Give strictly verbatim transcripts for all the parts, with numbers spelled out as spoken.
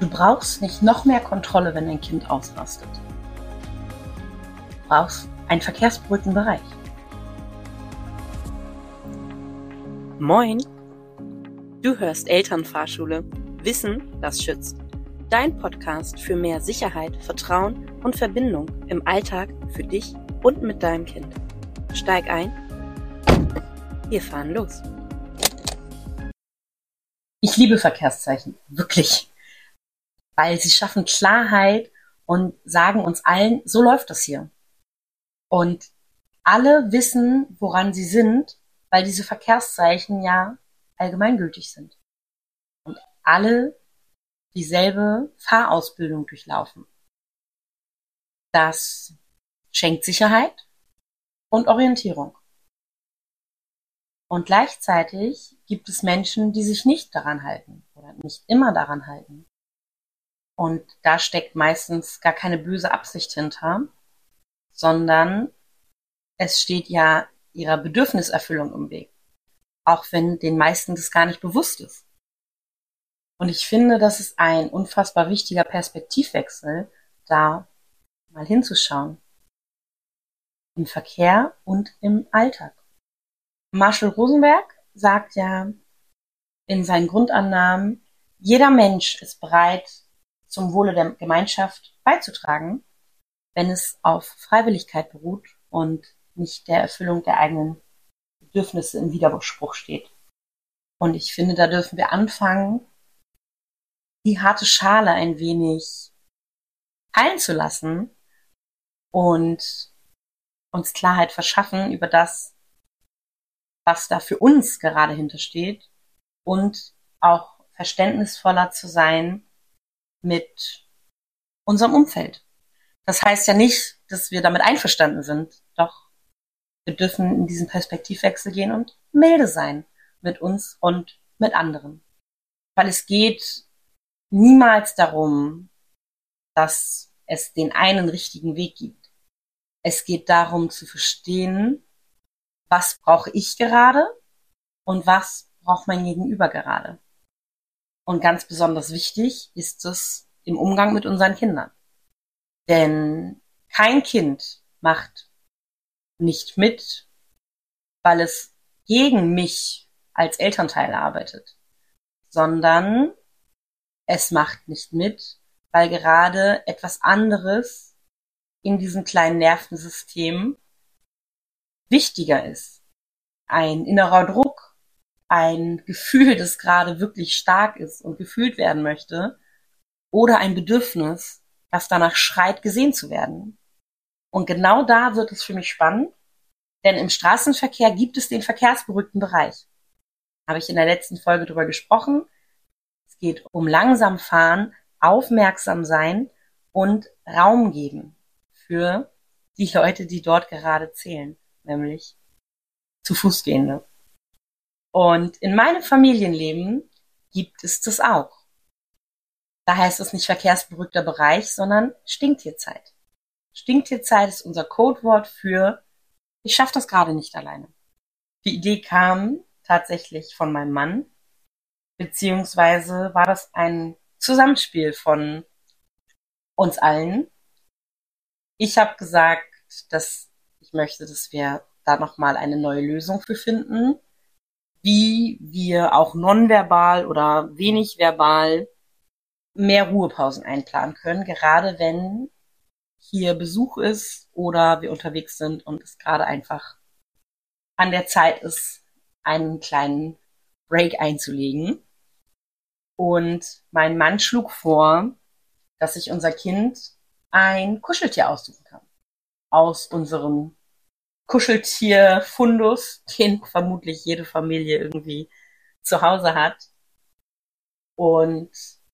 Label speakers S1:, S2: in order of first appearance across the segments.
S1: Du brauchst nicht noch mehr Kontrolle, wenn dein Kind ausrastet. Du brauchst einen verkehrsberuhigten Bereich.
S2: Moin! Du hörst Elternfahrschule. Wissen, das schützt. Dein Podcast für mehr Sicherheit, Vertrauen und Verbindung im Alltag für dich und mit deinem Kind. Steig ein. Wir fahren los.
S1: Ich liebe Verkehrszeichen, wirklich. Weil sie schaffen Klarheit und sagen uns allen, so läuft das hier. Und alle wissen, woran sie sind, weil diese Verkehrszeichen ja allgemeingültig sind. Und alle dieselbe Fahrausbildung durchlaufen. Das schenkt Sicherheit und Orientierung. Und gleichzeitig gibt es Menschen, die sich nicht daran halten oder nicht immer daran halten. Und da steckt meistens gar keine böse Absicht hinter, sondern es steht ja ihrer Bedürfniserfüllung im Weg. Auch wenn den meisten das gar nicht bewusst ist. Und ich finde, das ist ein unfassbar wichtiger Perspektivwechsel, da mal hinzuschauen. Im Verkehr und im Alltag. Marshall Rosenberg sagt ja in seinen Grundannahmen, jeder Mensch ist bereit, zum Wohle der Gemeinschaft beizutragen, wenn es auf Freiwilligkeit beruht und nicht der Erfüllung der eigenen Bedürfnisse im Widerspruch steht. Und ich finde, da dürfen wir anfangen, die harte Schale ein wenig fallen zu lassen und uns Klarheit verschaffen über das, was da für uns gerade hintersteht und auch verständnisvoller zu sein mit unserem Umfeld. Das heißt ja nicht, dass wir damit einverstanden sind, doch wir dürfen in diesen Perspektivwechsel gehen und milde sein mit uns und mit anderen. Weil es geht niemals darum, dass es den einen richtigen Weg gibt. Es geht darum zu verstehen, was brauche ich gerade und was braucht mein Gegenüber gerade. Und ganz besonders wichtig ist es im Umgang mit unseren Kindern. Denn kein Kind macht nicht mit, weil es gegen mich als Elternteil arbeitet, sondern es macht nicht mit, weil gerade etwas anderes in diesem kleinen Nervensystem wichtiger ist. Ein innerer Druck, ein Gefühl, das gerade wirklich stark ist und gefühlt werden möchte, oder ein Bedürfnis, das danach schreit, gesehen zu werden. Und genau da wird es für mich spannend, denn im Straßenverkehr gibt es den verkehrsberuhigten Bereich. Habe ich in der letzten Folge drüber gesprochen. Es geht um langsam fahren, aufmerksam sein und Raum geben für die Leute, die dort gerade zählen, nämlich zu Fußgehende. Und in meinem Familienleben gibt es das auch. Da heißt es nicht verkehrsberuhigter Bereich, sondern Stinktierzeit. Stinktierzeit ist unser Codewort für ich schaffe das gerade nicht alleine. Die Idee kam tatsächlich von meinem Mann, beziehungsweise war das ein Zusammenspiel von uns allen. Ich habe gesagt, dass ich möchte, dass wir da nochmal eine neue Lösung für finden, wie wir auch nonverbal oder wenig verbal mehr Ruhepausen einplanen können, gerade wenn hier Besuch ist oder wir unterwegs sind und es gerade einfach an der Zeit ist, einen kleinen Break einzulegen. Und mein Mann schlug vor, dass sich unser Kind ein Kuscheltier aussuchen kann. Aus unserem Kuscheltier-Fundus, den vermutlich jede Familie irgendwie zu Hause hat. Und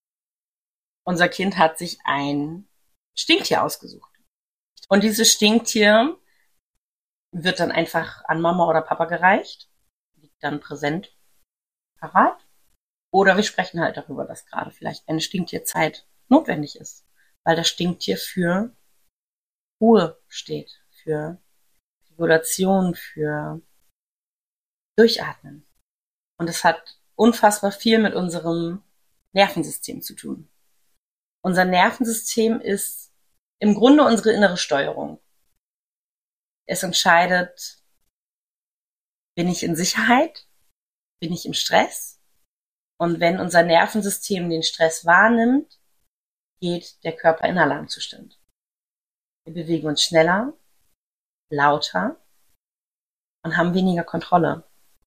S1: unser Kind hat sich ein Stinktier ausgesucht. Und dieses Stinktier wird dann einfach an Mama oder Papa gereicht, liegt dann präsent parat. Oder wir sprechen halt darüber, dass gerade vielleicht eine Stinktierzeit notwendig ist, weil das Stinktier für Ruhe steht, für Regulation, für Durchatmen. Und es hat unfassbar viel mit unserem Nervensystem zu tun. Unser Nervensystem ist im Grunde unsere innere Steuerung. Es entscheidet, bin ich in Sicherheit? Bin ich im Stress? Und wenn unser Nervensystem den Stress wahrnimmt, geht der Körper in Alarmzustand. Wir bewegen uns schneller, lauter und haben weniger Kontrolle.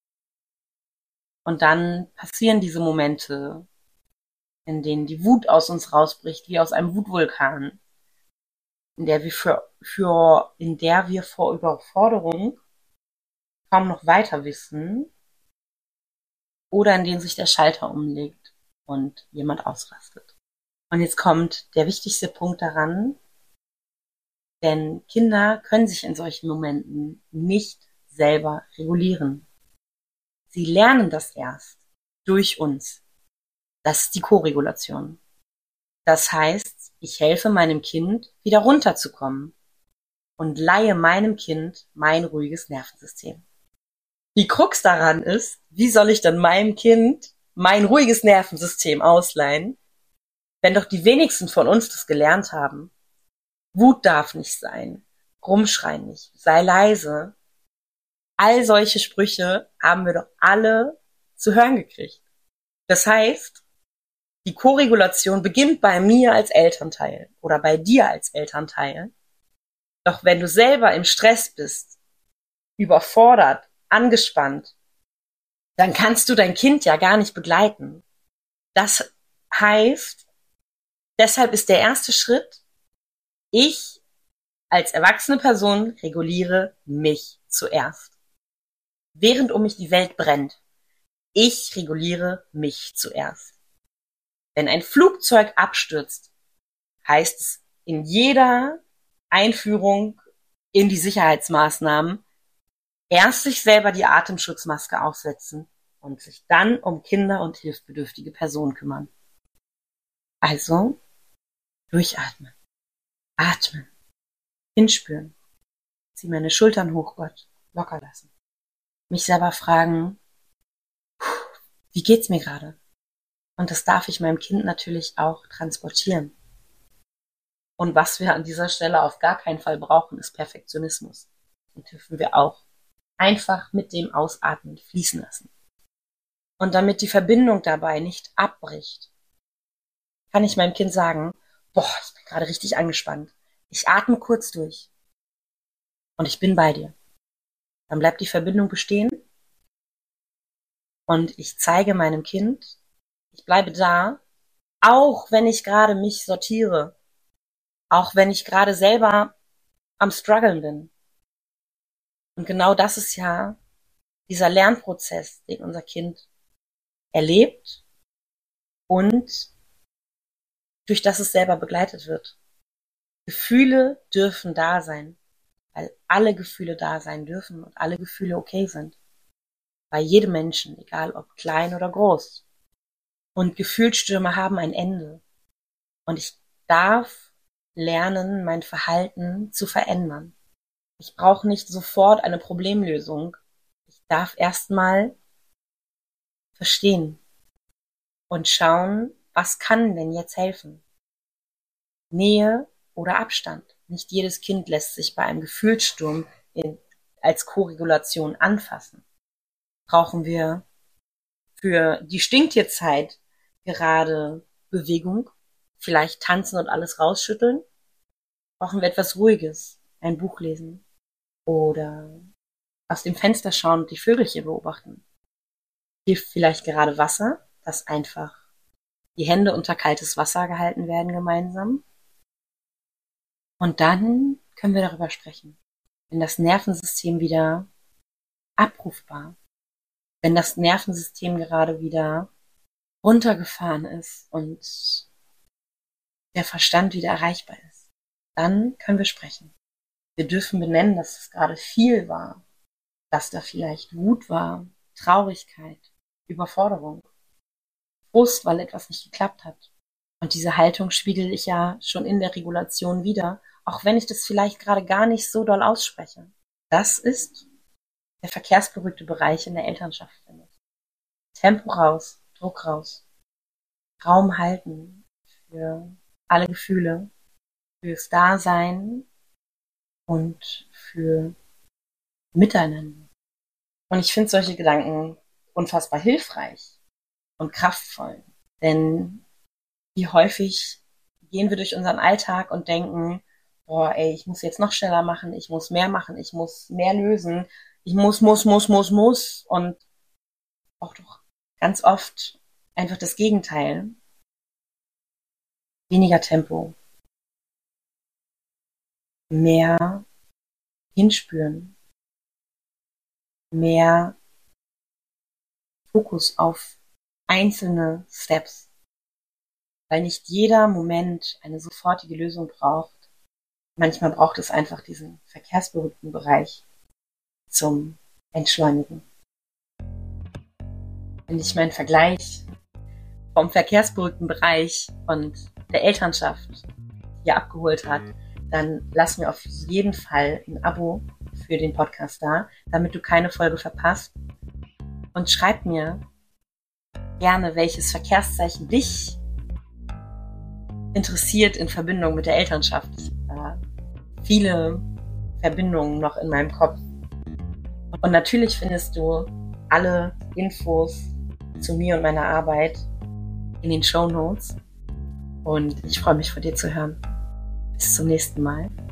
S1: Und dann passieren diese Momente, in denen die Wut aus uns rausbricht, wie aus einem Wutvulkan, in der wir für, für, in der wir vor Überforderung kaum noch weiter wissen oder in denen sich der Schalter umlegt und jemand ausrastet. Und jetzt kommt der wichtigste Punkt daran, denn Kinder können sich in solchen Momenten nicht selber regulieren. Sie lernen das erst durch uns. Das ist die Koregulation. Das heißt, ich helfe meinem Kind, wieder runterzukommen und leihe meinem Kind mein ruhiges Nervensystem. Die Krux daran ist, wie soll ich dann meinem Kind mein ruhiges Nervensystem ausleihen, wenn doch die wenigsten von uns das gelernt haben. Wut darf nicht sein, rumschreien nicht, sei leise. All solche Sprüche haben wir doch alle zu hören gekriegt. Das heißt, die Koregulation beginnt bei mir als Elternteil oder bei dir als Elternteil. Doch wenn du selber im Stress bist, überfordert, angespannt, dann kannst du dein Kind ja gar nicht begleiten. Das heißt, deshalb ist der erste Schritt, ich als erwachsene Person reguliere mich zuerst. Während um mich die Welt brennt, ich reguliere mich zuerst. Wenn ein Flugzeug abstürzt, heißt es in jeder Einführung in die Sicherheitsmaßnahmen erst sich selber die Atemschutzmaske aufsetzen und sich dann um Kinder und hilfsbedürftige Personen kümmern. Also durchatmen, atmen, hinspüren, zieh meine Schultern hoch, Gott, locker lassen. Mich selber fragen, wie geht's mir gerade? Und das darf ich meinem Kind natürlich auch transportieren. Und was wir an dieser Stelle auf gar keinen Fall brauchen, ist Perfektionismus. Und dürfen wir auch einfach mit dem Ausatmen fließen lassen. Und damit die Verbindung dabei nicht abbricht, kann ich meinem Kind sagen, boah, ich bin gerade richtig angespannt. Ich atme kurz durch. Und ich bin bei dir. Dann bleibt die Verbindung bestehen. Und ich zeige meinem Kind, ich bleibe da, auch wenn ich gerade mich sortiere. Auch wenn ich gerade selber am struggeln bin. Und genau das ist ja dieser Lernprozess, den unser Kind erlebt und durch das es selber begleitet wird. Gefühle dürfen da sein, weil alle Gefühle da sein dürfen und alle Gefühle okay sind. Bei jedem Menschen, egal ob klein oder groß. Und Gefühlsstürme haben ein Ende. Und ich darf lernen, mein Verhalten zu verändern. Ich brauche nicht sofort eine Problemlösung. Ich darf erstmal verstehen und schauen, was kann denn jetzt helfen? Nähe oder Abstand. Nicht jedes Kind lässt sich bei einem Gefühlssturm in, als Koregulation anfassen. Brauchen wir für die Stinktierzeit gerade Bewegung, vielleicht tanzen und alles rausschütteln? Brauchen wir etwas Ruhiges, ein Buch lesen oder aus dem Fenster schauen und die Vögelchen beobachten? Hilft vielleicht gerade Wasser, dass einfach die Hände unter kaltes Wasser gehalten werden gemeinsam? Und dann können wir darüber sprechen. Wenn das Nervensystem wieder abrufbar, wenn das Nervensystem gerade wieder runtergefahren ist und der Verstand wieder erreichbar ist, dann können wir sprechen. Wir dürfen benennen, dass es gerade viel war, dass da vielleicht Wut war, Traurigkeit, Überforderung, Frust, weil etwas nicht geklappt hat. Und diese Haltung spiegel ich ja schon in der Regulation wider, auch wenn ich das vielleicht gerade gar nicht so doll ausspreche. Das ist der verkehrsberuhigte Bereich in der Elternschaft, finde ich. Tempo raus, Druck raus, Raum halten für alle Gefühle, fürs Dasein und für Miteinander. Und ich finde solche Gedanken unfassbar hilfreich und kraftvoll. Denn wie häufig gehen wir durch unseren Alltag und denken, boah, ey, ich muss jetzt noch schneller machen, ich muss mehr machen, ich muss mehr lösen, ich muss, muss, muss, muss, muss. Und auch doch ganz oft einfach das Gegenteil. Weniger Tempo. Mehr hinspüren. Mehr Fokus auf einzelne Steps. Weil nicht jeder Moment eine sofortige Lösung braucht. Manchmal braucht es einfach diesen verkehrsberuhigten Bereich zum Entschleunigen. Wenn ich meinen Vergleich vom verkehrsberuhigten Bereich und der Elternschaft hier abgeholt hat, dann lass mir auf jeden Fall ein Abo für den Podcast da, damit du keine Folge verpasst. Und schreib mir gerne, welches Verkehrszeichen dich interessiert in Verbindung mit der Elternschaft. Äh, viele Verbindungen noch in meinem Kopf. Und natürlich findest du alle Infos zu mir und meiner Arbeit in den Shownotes. Und ich freue mich, von dir zu hören. Bis zum nächsten Mal.